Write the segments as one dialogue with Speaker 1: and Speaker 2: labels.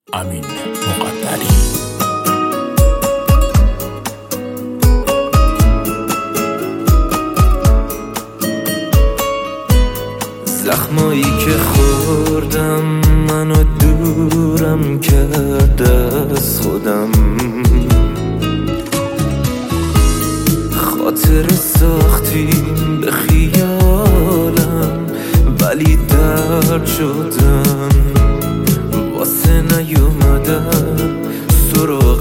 Speaker 1: امین مقدری.
Speaker 2: زخمایی که خوردم منو دورم کرده از خودم، خاطر ساختیم به خیالم ولی درد شدم، واسه نیومدم سراغ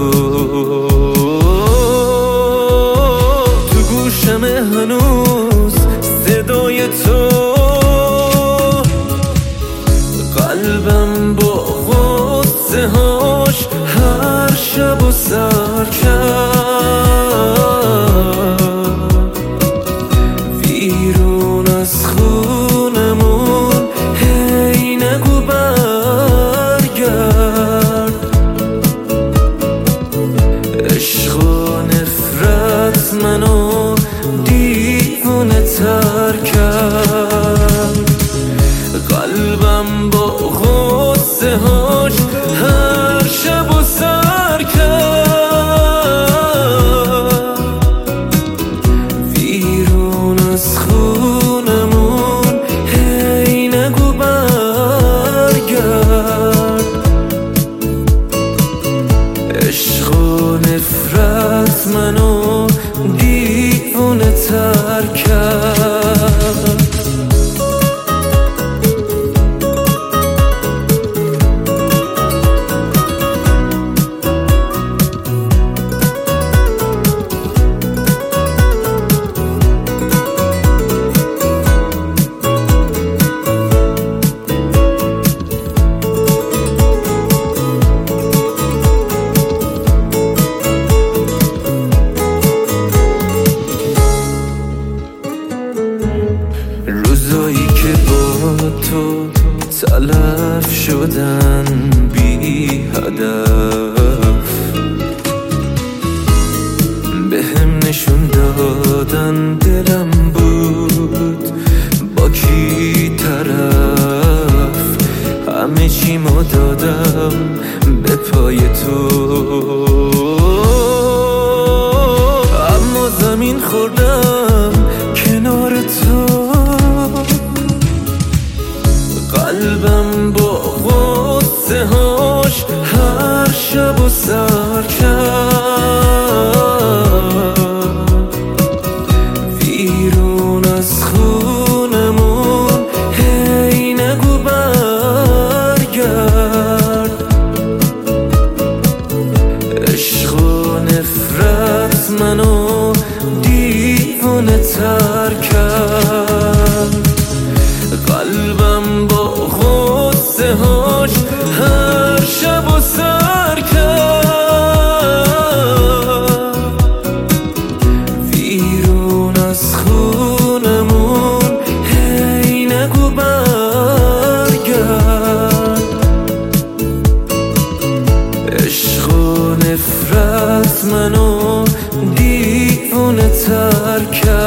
Speaker 2: تو گوشم هنوز صدای تو، قلبم با غصه هاش هر شب و سر کرد، ویرون از خونمون هی نگو برگرد، عشق و نفرت منو دیوونه تر کرد، قلبم با غصه هاش هر شب و سر کرد، ویرون از خونمون هی نگو برگرد، عشق و نفرت منو دیوونه تر کرد. روزایی که با تو تلف شدن بی هدف، بهم نشون دادن دلم بود با کی طرف، همه چیمو دادم به پای تو، اما زمین خوردم کنار تو، قلبم با غصه هاش هر شب و سر کرد، ویرون از خونمون هی نگو برگرد، عشق و نفرت منو دیوونه تر کرد، قلبم با غصه هاش هر شب و سر کرد، ویرون از خونمون هی نگو برگرد، عشق و نفرت منو دیوونه تر کرد.